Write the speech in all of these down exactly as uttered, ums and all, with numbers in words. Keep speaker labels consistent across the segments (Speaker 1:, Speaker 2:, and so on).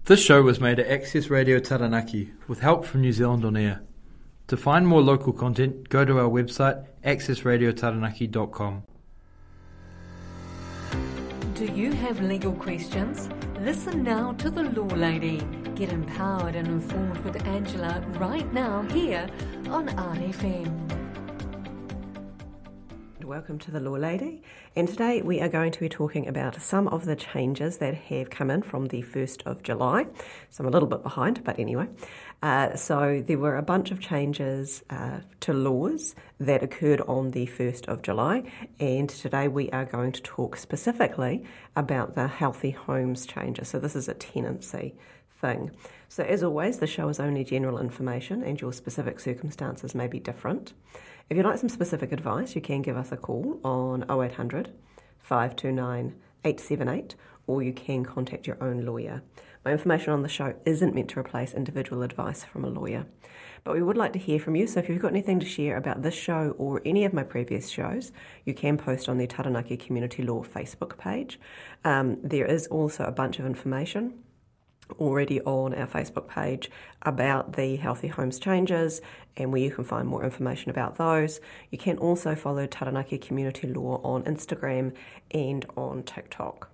Speaker 1: This show was made at Access Radio Taranaki with help from New Zealand On Air. To find more local content, go to our website access radio taranaki dot com.
Speaker 2: Do you have legal questions? Listen now to The Law Lady. Get empowered and informed with Angela right now here on R F M.
Speaker 3: Welcome to The Law Lady, and today we are going to be talking about some of the changes that have come in from the first of July. So I'm a little bit behind, but anyway. Uh, so there were a bunch of changes uh, to laws that occurred on the first of July, and today we are going to talk specifically about the Healthy Homes changes. So this is a tenancy thing. So as always, the show is only general information and your specific circumstances may be different. If you'd like some specific advice, you can give us a call on oh eight hundred, five two nine, eight seven eight, or you can contact your own lawyer. My information on the show isn't meant to replace individual advice from a lawyer, but we would like to hear from you. So if you've got anything to share about this show or any of my previous shows, you can post on the Taranaki Community Law Facebook page. Um, there is also a bunch of information already on our Facebook page about the Healthy Homes changes and where you can find more information about those. You can also follow Taranaki Community Law on Instagram and on TikTok.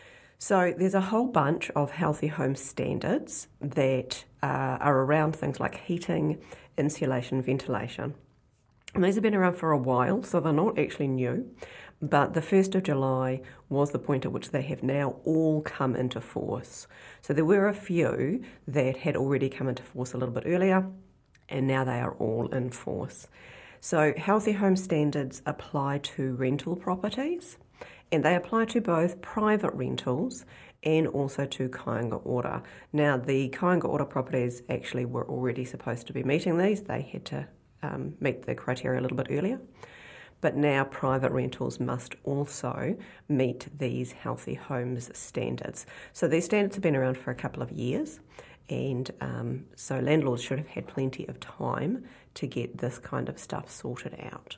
Speaker 3: So there's a whole bunch of Healthy Home standards that uh, are around things like heating, insulation, ventilation. And these have been around for a while, so they're not actually new. But the first of July was the point at which they have now all come into force. So there were a few that had already come into force a little bit earlier, and now they are all in force. So Healthy Home standards apply to rental properties, and they apply to both private rentals and also to Kāinga Ora. Now, the Kāinga Ora properties actually were already supposed to be meeting these. They had to um, meet the criteria a little bit earlier. But now private rentals must also meet these Healthy Homes standards. So these standards have been around for a couple of years, and um, so landlords should have had plenty of time to get this kind of stuff sorted out.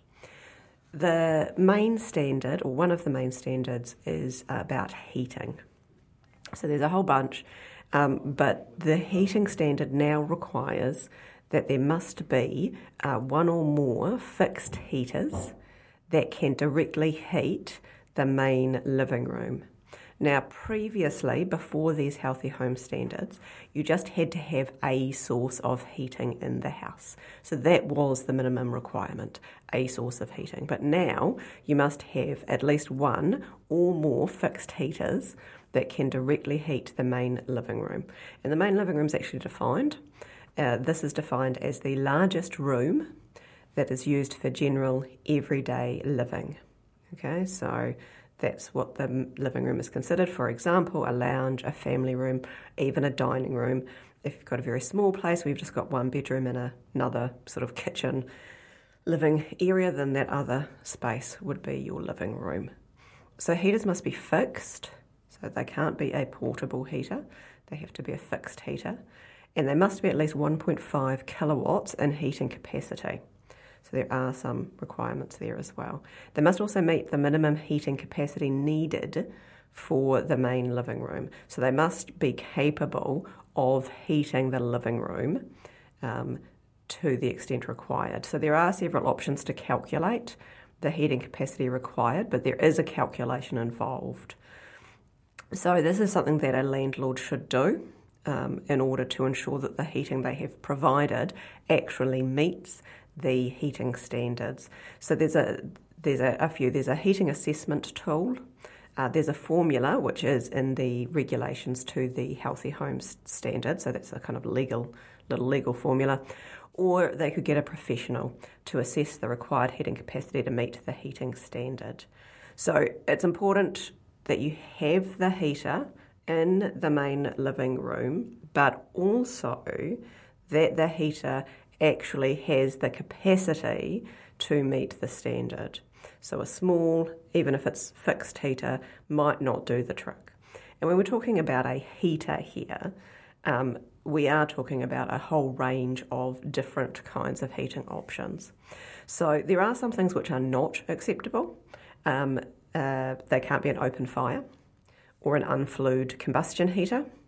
Speaker 3: The main standard, or one of the main standards, is about heating. So there's a whole bunch, um, but the heating standard now requires that there must be uh, one or more fixed heaters that can directly heat the main living room. Now, previously, before these Healthy Home standards, you just had to have a source of heating in the house. So that was the minimum requirement, a source of heating. But now you must have at least one or more fixed heaters that can directly heat the main living room. And the main living room is actually defined. Uh, this is defined as the largest room that is used for general everyday living. Okay, so that's what the living room is considered. For example, a lounge, a family room, even a dining room. If you've got a very small place, we've just got one bedroom and a, another sort of kitchen living area, then that other space would be your living room. So heaters must be fixed, so they can't be a portable heater. They have to be a fixed heater, and they must be at least one point five kilowatts in heating capacity. So there are some requirements there as well. They must also meet the minimum heating capacity needed for the main living room. So they must be capable of heating the living room um, to the extent required. So there are several options to calculate the heating capacity required, but there is a calculation involved. So this is something that a landlord should do um, in order to ensure that the heating they have provided actually meets the heating standards. So there's a there's a, a few. There's a heating assessment tool. Uh, there's a formula which is in the regulations to the Healthy Homes standard. So that's a kind of legal little legal formula. Or they could get a professional to assess the required heating capacity to meet the heating standard. So it's important that you have the heater in the main living room, but also that the heater actually has the capacity to meet the standard. So a small, even if it's fixed heater, might not do the trick. And when we're talking about a heater here, um, we are talking about a whole range of different kinds of heating options. So there are some things which are not acceptable. Um, uh, they can't be an open fire or an unflued combustion heater.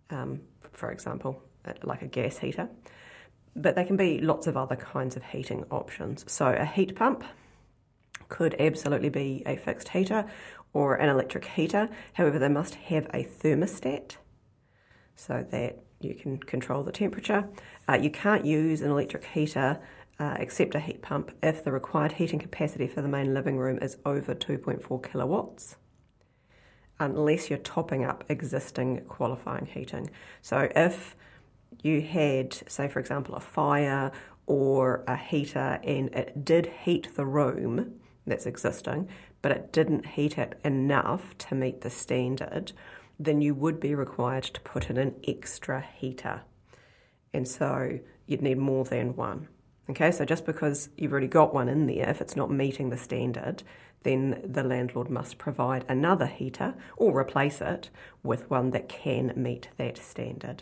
Speaker 3: um, for example, like a gas heater. But there can be lots of other kinds of heating options. So a heat pump could absolutely be a fixed heater or an electric heater. However, they must have a thermostat so that you can control the temperature. Uh, you can't use an electric heater uh, except a heat pump if the required heating capacity for the main living room is over two point four kilowatts, unless you're topping up existing qualifying heating. So if you had, say for example, a fire or a heater and it did heat the room that's existing, but it didn't heat it enough to meet the standard, then you would be required to put in an extra heater. And so you'd need more than one. Okay, so just because you've already got one in there, if it's not meeting the standard, then the landlord must provide another heater or replace it with one that can meet that standard.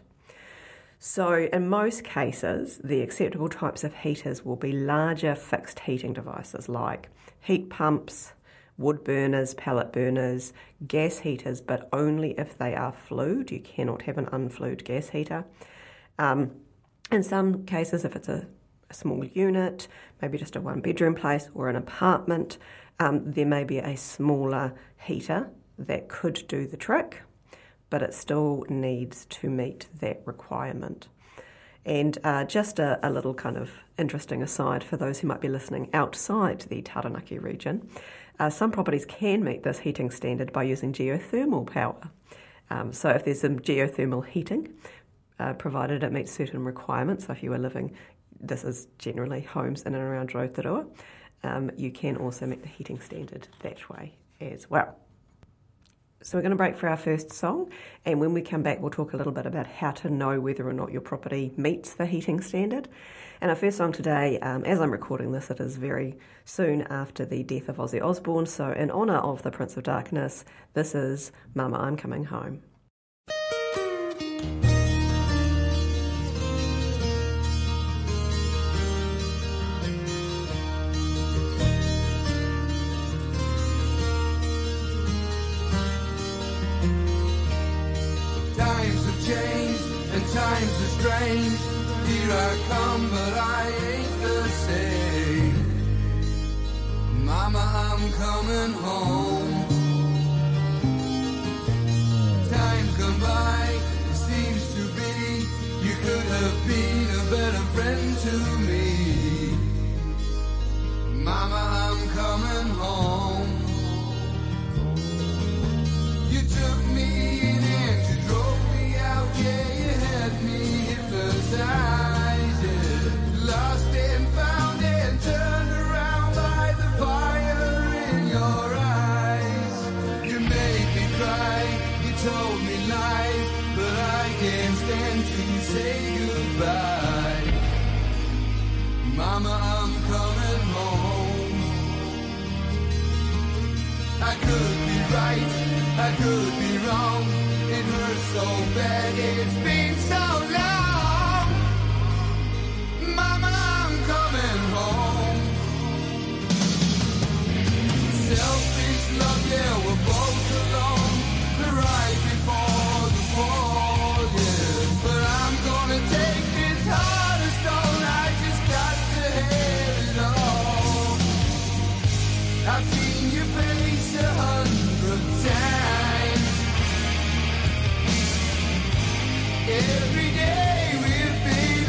Speaker 3: So in most cases, the acceptable types of heaters will be larger fixed heating devices like heat pumps, wood burners, pellet burners, gas heaters, but only if they are flued. You cannot have an unflued gas heater. Um, in some cases, if it's a, a small unit, maybe just a one-bedroom place or an apartment, um, there may be a smaller heater that could do the trick, but it still needs to meet that requirement. And uh, just a, a little kind of interesting aside for those who might be listening outside the Taranaki region, uh, some properties can meet this heating standard by using geothermal power. Um, so if there's some geothermal heating, uh, provided it meets certain requirements, so if you are living, this is generally homes in and around Rotorua, um, you can also meet the heating standard that way as well. So we're going to break for our first song, and when we come back we'll talk a little bit about how to know whether or not your property meets the heating standard. And our first song today, um, as I'm recording this, it is very soon after the death of Ozzy Osbourne, so in honour of the Prince of Darkness, this is Mama, I'm Coming Home.
Speaker 4: Times are strange, here I come, but I ain't the same. Mama, I'm coming home. Time's gone by, it seems to be, you could have been a better friend to me. Mama, I'm coming home. You took me in and you drove me out, yeah. Lost and found and turned around by the fire in your eyes. You made me cry, you told me lies, but I can't stand to say goodbye. Mama, I'm coming home. I could be right, I could be wrong. It hurts so bad, it's been so long. Selfish love, yeah, we're both alone. The right before the fall, yeah. But I'm gonna take this heart of stone. I just got to have it all. I've seen your face a hundred times. Every day we've been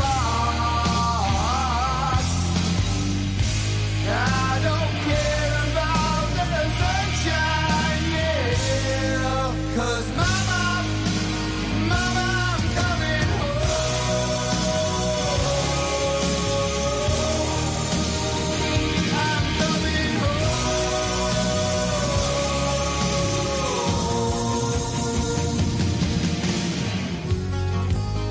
Speaker 4: apart. I don't care. Cause mama, mama, I'm coming home. I'm coming home.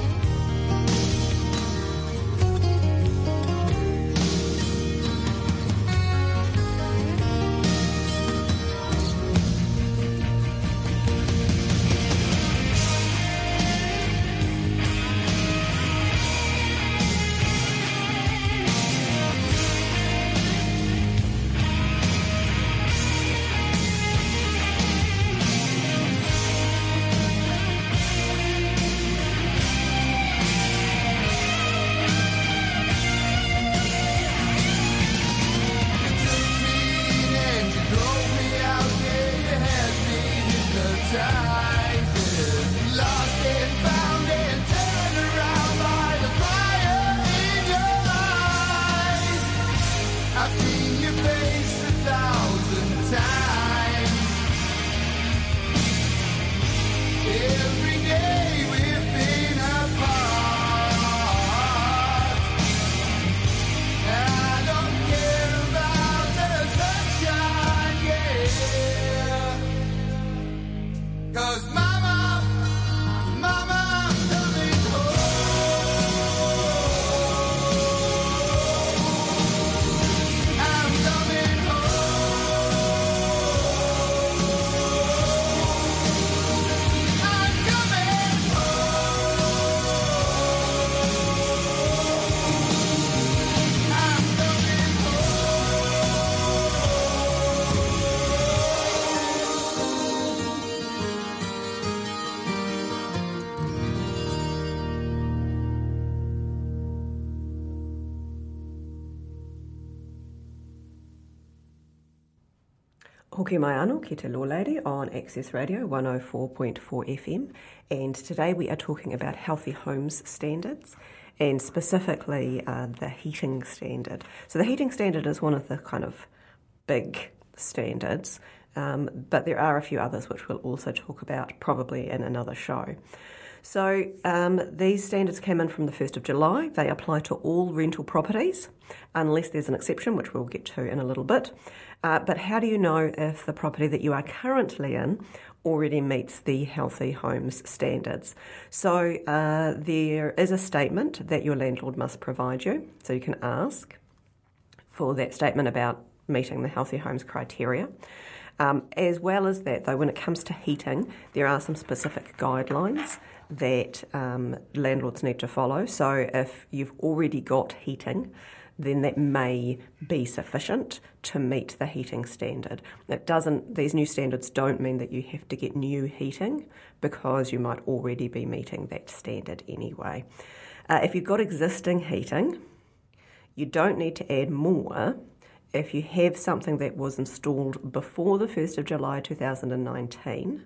Speaker 3: Hoki mai anō ki te Law Lady on Access Radio one oh four point four F M, and today we are talking about healthy homes standards, and specifically uh, the heating standard. So the heating standard is one of the kind of big standards, um, but there are a few others which we'll also talk about probably in another show. So um, these standards came in from the first of July. They apply to all rental properties, unless there's an exception, which we'll get to in a little bit. Uh, but how do you know if the property that you are currently in already meets the Healthy Homes standards? So uh, there is a statement that your landlord must provide you. So you can ask for that statement about meeting the Healthy Homes criteria. Um, as well as that, though, when it comes to heating, there are some specific guidelines that um, landlords need to follow. So if you've already got heating, then that may be sufficient to meet the heating standard. It doesn't, these new standards don't mean that you have to get new heating, because you might already be meeting that standard anyway. Uh, if you've got existing heating, you don't need to add more if you have something that was installed before the first of July two thousand nineteen,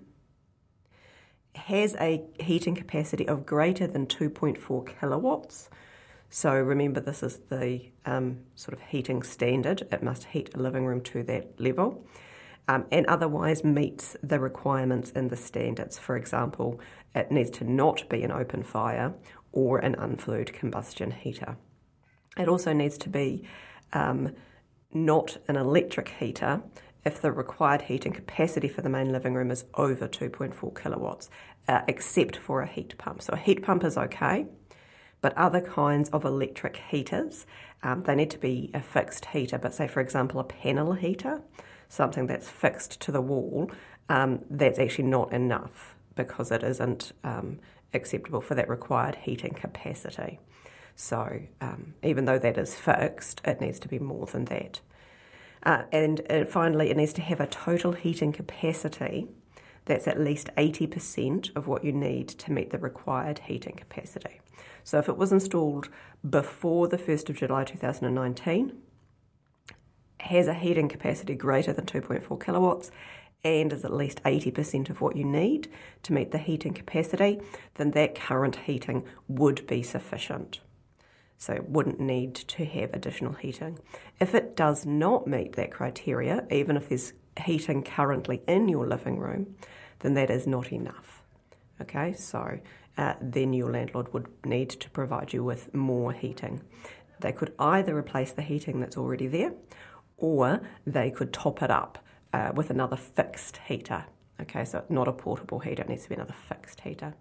Speaker 3: has a heating capacity of greater than two point four kilowatts. So remember, this is the um, sort of heating standard. It must heat a living room to that level, um, and otherwise meets the requirements in the standards. For example, it needs to not be an open fire or an unflued combustion heater. It also needs to be um, not an electric heater if the required heating capacity for the main living room is over two point four kilowatts, uh, except for a heat pump. So a heat pump is okay, but other kinds of electric heaters, um, they need to be a fixed heater. But say, for example, a panel heater, something that's fixed to the wall, um, that's actually not enough, because it isn't um, acceptable for that required heating capacity. So um, even though that is fixed, it needs to be more than that. Uh, and uh, finally, it needs to have a total heating capacity that's at least eighty percent of what you need to meet the required heating capacity. So if it was installed before the first of July two thousand nineteen, has a heating capacity greater than two point four kilowatts, and is at least eighty percent of what you need to meet the heating capacity, then that current heating would be sufficient. So it wouldn't need to have additional heating. If it does not meet that criteria, even if there's heating currently in your living room, then that is not enough. Okay, so uh, then your landlord would need to provide you with more heating. They could either replace the heating that's already there, or they could top it up uh, with another fixed heater. Okay, so not a portable heater, it needs to be another fixed heater.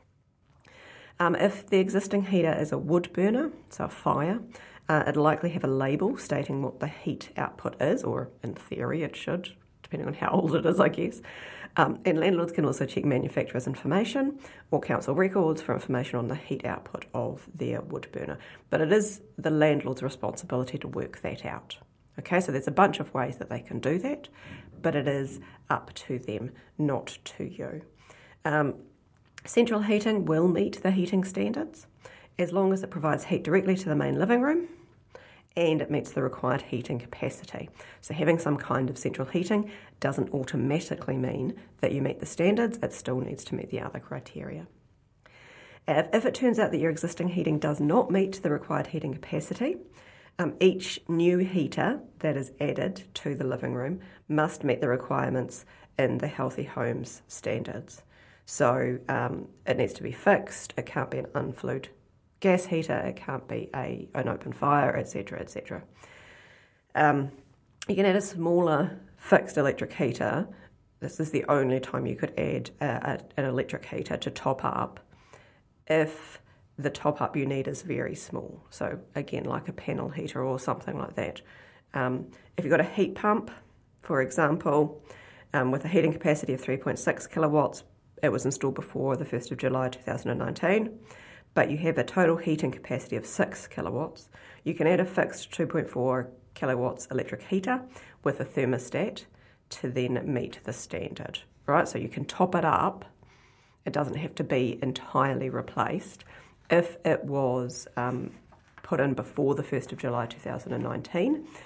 Speaker 3: Um, if the existing heater is a wood burner, so a fire, uh, it'll likely have a label stating what the heat output is, or in theory it should, depending on how old it is, I guess. Um, and landlords can also check manufacturer's information or council records for information on the heat output of their wood burner. But it is the landlord's responsibility to work that out. Okay, so there's a bunch of ways that they can do that, but it is up to them, not to you. Um, Central heating will meet the heating standards as long as it provides heat directly to the main living room and it meets the required heating capacity. So having some kind of central heating doesn't automatically mean that you meet the standards. It still needs to meet the other criteria. If, if it turns out that your existing heating does not meet the required heating capacity, um, each new heater that is added to the living room must meet the requirements in the Healthy Homes standards. So um, it needs to be fixed, it can't be an unflued gas heater, it can't be a an open fire, et cetera, et cetera. Um, you can add a smaller fixed electric heater. This is the only time you could add a, a, an electric heater to top up if the top up you need is very small. So again, like a panel heater or something like that. Um, if you've got a heat pump, for example, um, with a heating capacity of three point six kilowatts, it was installed before the first of July two thousand nineteen, but you have a total heating capacity of six kilowatts. You can add a fixed two point four kilowatts electric heater with a thermostat to then meet the standard, right? So you can top it up. It doesn't have to be entirely replaced. If it was um, put in before the first of July two thousand nineteen,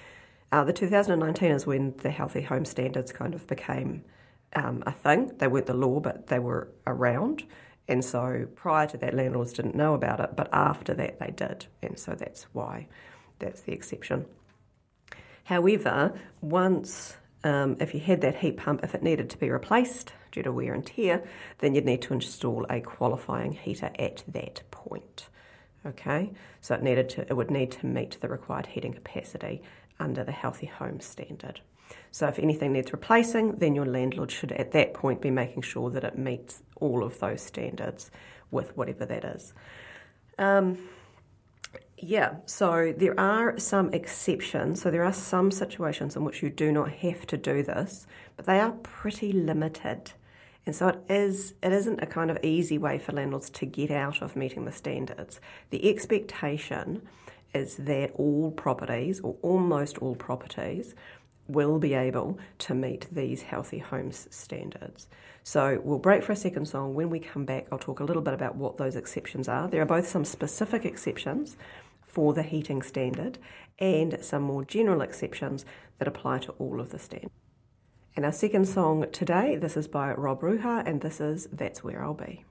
Speaker 3: Uh, the two thousand nineteen is when the Healthy Home Standards kind of became um, a thing. They weren't the law, but they were around. And so prior to that, landlords didn't know about it, but after that they did. And so that's why that's the exception. However, once, um, if you had that heat pump, if it needed to be replaced due to wear and tear, then you'd need to install a qualifying heater at that point. Okay, so it needed to, it would need to meet the required heating capacity under the Healthy Home Standard. So if anything needs replacing, then your landlord should at that point be making sure that it meets all of those standards with whatever that is. Um, yeah, so there are some exceptions. So there are some situations in which you do not have to do this, but they are pretty limited. And so it is, it isn't a kind of easy way for landlords to get out of meeting the standards. The expectation is that all properties, or almost all properties, will be able to meet these Healthy Homes standards. So we'll break for a second song. When we come back, I'll talk a little bit about what those exceptions are. There are both some specific exceptions for the heating standard and some more general exceptions that apply to all of the standards. And our second song today, this is by Rob Ruha, and this is That's Where I'll Be.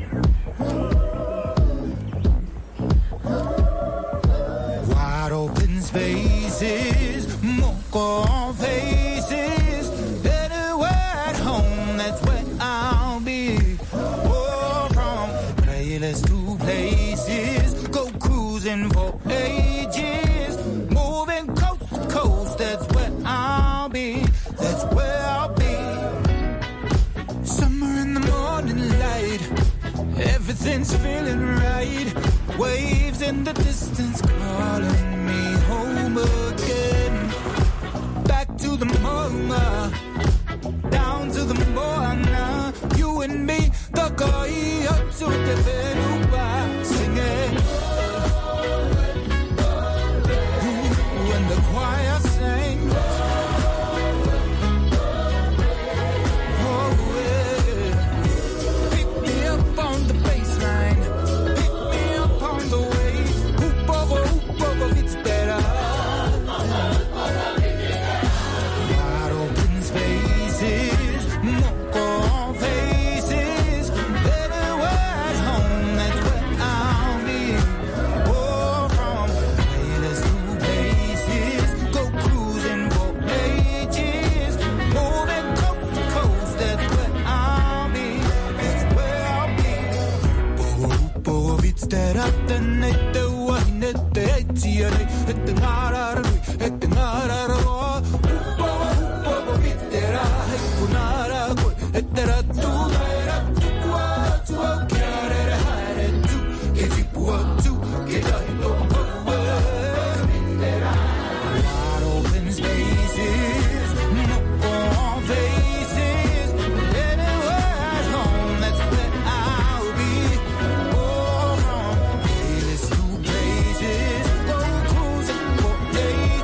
Speaker 4: Wide open spaces, mocha faces, anywhere at home, that's where I'll be. Oh, from playlist to places, go cruising for ages, moving coast to coast, that's where I'll be, that's where I'll be. Summer in the morning light, everything's feeling right. Waves in the distance calling me home again. Back to the mama, down to the moana. You and me, the guy up to the venuba, singing. Ooh, when the choir sings. Oh yeah. Pick me up on the bass line. On the way, oop over, oop over, it's better. Wide open spaces, mocha faces, everywhere at home, that's where I'll be. Oh, from places to places, go cruising for ages, moving coast to coast, that's where I'll be, that's where I'll be. Oh, oop over, it's better. Places, go cruising for days.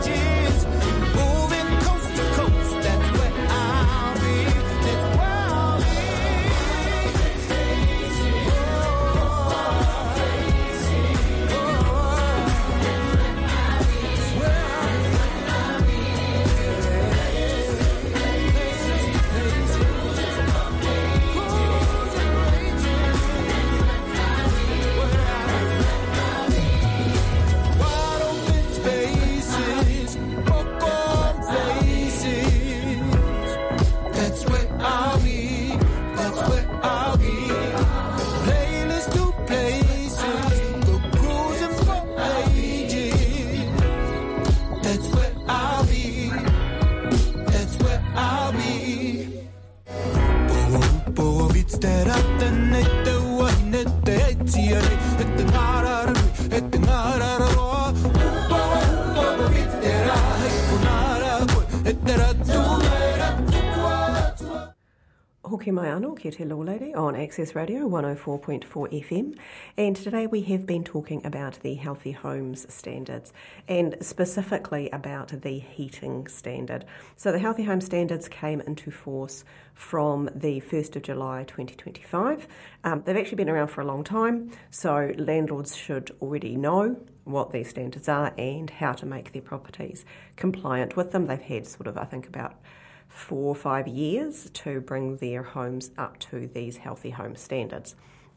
Speaker 3: Toki mai anō, kia te Law Lady on Access Radio one oh four point four F M, and today we have been talking about the Healthy Homes Standards and specifically about the heating standard. So the Healthy Home Standards came into force from the first of July twenty twenty-five. Um, they've actually been around for a long time, so landlords should already know what these standards are and how to make their properties compliant with them. They've had sort of, I think, about four or five years to bring their homes up to these Healthy Home Standards.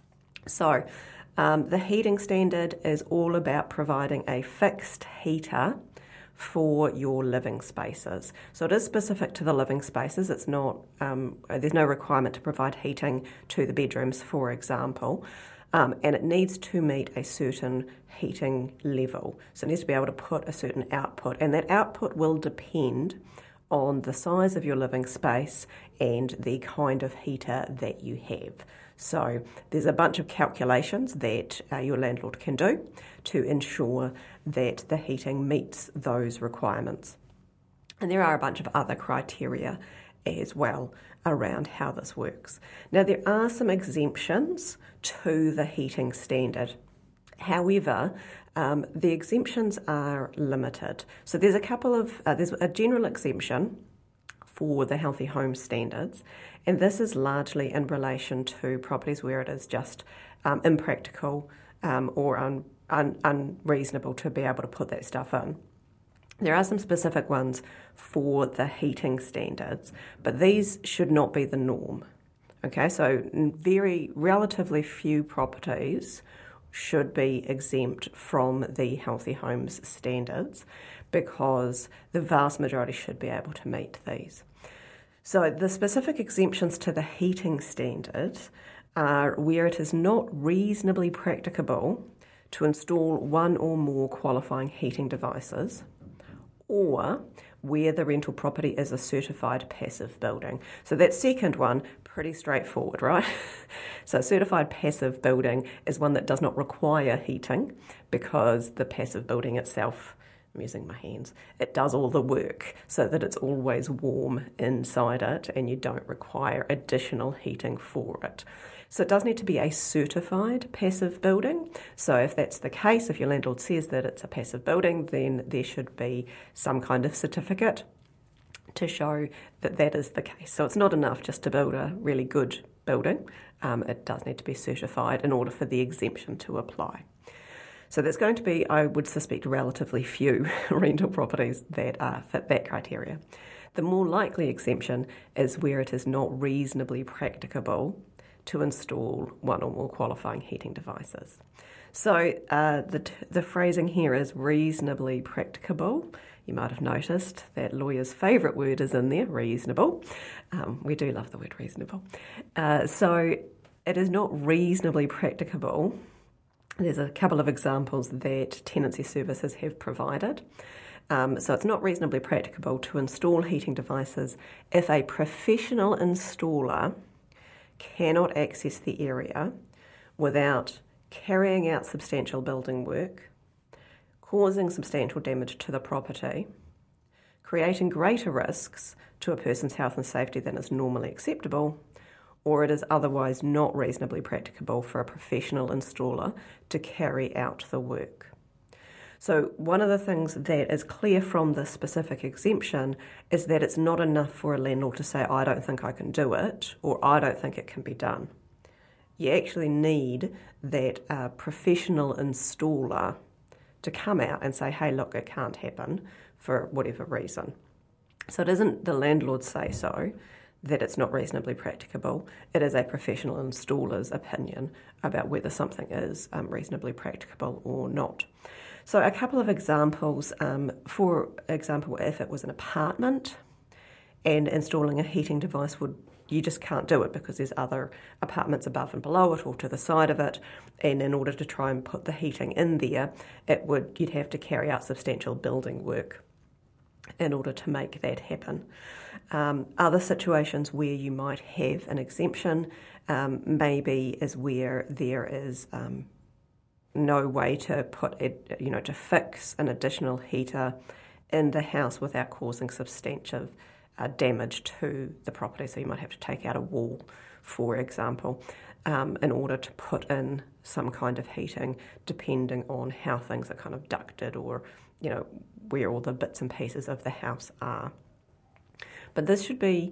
Speaker 3: So um, the heating standard is all about providing a fixed heater for your living spaces. So it is specific to the living spaces. It's not, um, there's no requirement to provide heating to the bedrooms, for example. Um, and it needs to meet a certain heating level. So it needs to be able to put a certain output, and that output will depend on the size of your living space and the kind of heater that you have. So there's a bunch of calculations that uh, your landlord can do to ensure that the heating meets those requirements. And there are a bunch of other criteria as well around how this works. Now, there are some exemptions to the heating standard. However, um, the exemptions are limited. So there's a couple of, uh, there's a general exemption for the Healthy Home Standards, and this is largely in relation to properties where it is just um, impractical um, or un, un, unreasonable to be able to put that stuff in. There are some specific ones for the heating standards, but these should not be the norm. Okay, so very relatively few properties should be exempt from the Healthy Homes Standards because the vast majority should be able to meet these. So the specific exemptions to the heating standard are where it is not reasonably practicable to install one or more qualifying heating devices, or where the rental property is a certified passive building. So that second one, pretty straightforward, right? So certified passive building is one that does not require heating because the passive building itself, I'm using my hands, it does all the work so that it's always warm inside it and you don't require additional heating for it. So it does need to be a certified passive building. So if that's the case, if your landlord says that it's a passive building, then there should be some kind of certificate to show that that is the case. So it's not enough just to build a really good building. Um, it does need to be certified in order for the exemption to apply. So there's going to be, I would suspect, relatively few rental properties that uh, fit that criteria. The more likely exemption is where it is not reasonably practicable to install one or more qualifying heating devices. So uh, the t- the phrasing here is reasonably practicable. You might have noticed that lawyers' favourite word is in there, reasonable. Um, we do love the word reasonable. Uh, so it is not reasonably practicable. There's a couple of examples that tenancy services have provided. Um, so it's not reasonably practicable to install heating devices if a professional installer cannot access the area without carrying out substantial building work, causing substantial damage to the property, creating greater risks to a person's health and safety than is normally acceptable, or it is otherwise not reasonably practicable for a professional installer to carry out the work. So one of the things that is clear from the specific exemption is that it's not enough for a landlord to say, I don't think I can do it, or I don't think it can be done. You actually need that uh, professional installer to come out and say, hey, look, it can't happen for whatever reason. So it isn't the landlord's say so that it's not reasonably practicable. It is a professional installer's opinion about whether something is um, reasonably practicable or not. So a couple of examples, um, for example, if it was an apartment and installing a heating device would, you just can't do it because there's other apartments above and below it or to the side of it, and in order to try and put the heating in there, it would you'd have to carry out substantial building work in order to make that happen. Um, other situations where you might have an exemption um, maybe is where there is um, no way to put it, you know, to fix an additional heater in the house without causing substantive uh, damage to the property. So you might have to take out a wall, for example, um, in order to put in some kind of heating, depending on how things are kind of ducted or, you know, where all the bits and pieces of the house are. But this should be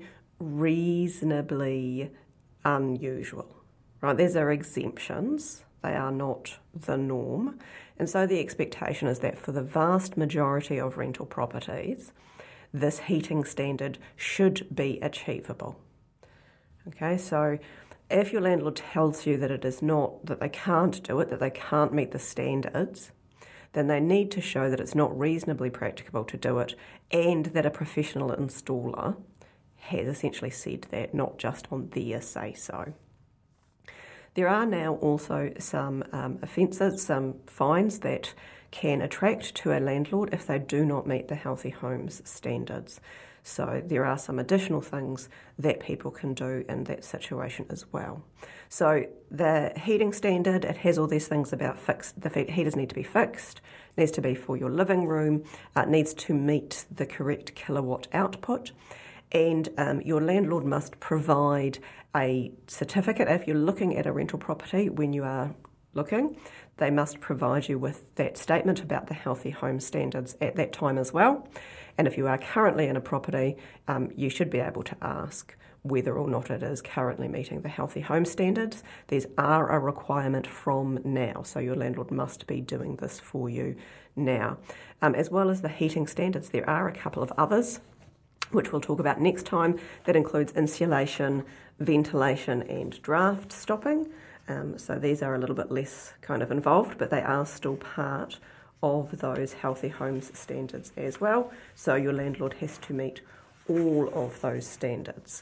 Speaker 3: reasonably unusual, right? These are exemptions. They are not the norm. And so the expectation is that for the vast majority of rental properties, this heating standard should be achievable. Okay, so if your landlord tells you that it is not, that they can't do it, that they can't meet the standards, then they need to show that it's not reasonably practicable to do it and that a professional installer has essentially said that, not just on their say-so. There are now also some um, offences, some fines that can attract to a landlord if they do not meet the Healthy Homes standards. So there are some additional things that people can do in that situation as well. So the heating standard, it has all these things about fixed, the heaters need to be fixed, needs to be for your living room, uh, needs to meet the correct kilowatt output, and um, your landlord must provide a certificate. If you're looking at a rental property, when you are looking, they must provide you with that statement about the Healthy Home standards at that time as well. And if you are currently in a property, um, you should be able to ask whether or not it is currently meeting the Healthy Home standards. These are a requirement from now, so your landlord must be doing this for you now. Um, as well as the heating standards, there are a couple of others, which we'll talk about next time. That includes insulation, ventilation and draft stopping. Um, so these are a little bit less kind of involved, but they are still part of those Healthy Homes standards as well. So your landlord has to meet all of those standards.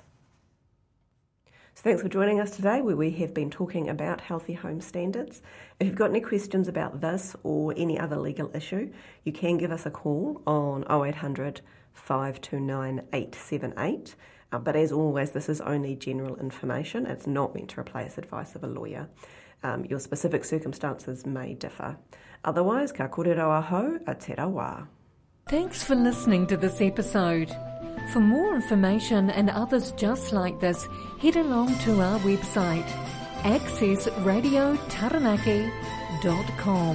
Speaker 3: So thanks for joining us today, where we have been talking about Healthy Home standards. If you've got any questions about this or any other legal issue, you can give us a call on oh eight hundred, five two nine, eight seven eight. Uh, but as always, this is only general information. It's not meant to replace advice of a lawyer. Um, your specific circumstances may differ. Otherwise, ka kōrero aho, a te ra wā.
Speaker 2: Thanks for listening to this episode. For more information and others just like this, head along to our website, access radio taranaki dot com.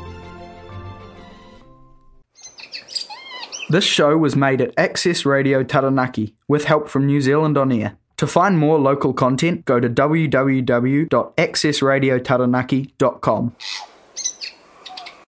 Speaker 5: This show was made at Access Radio Taranaki with help from New Zealand On Air. To find more local content, go to w w w dot access radio taranaki dot com.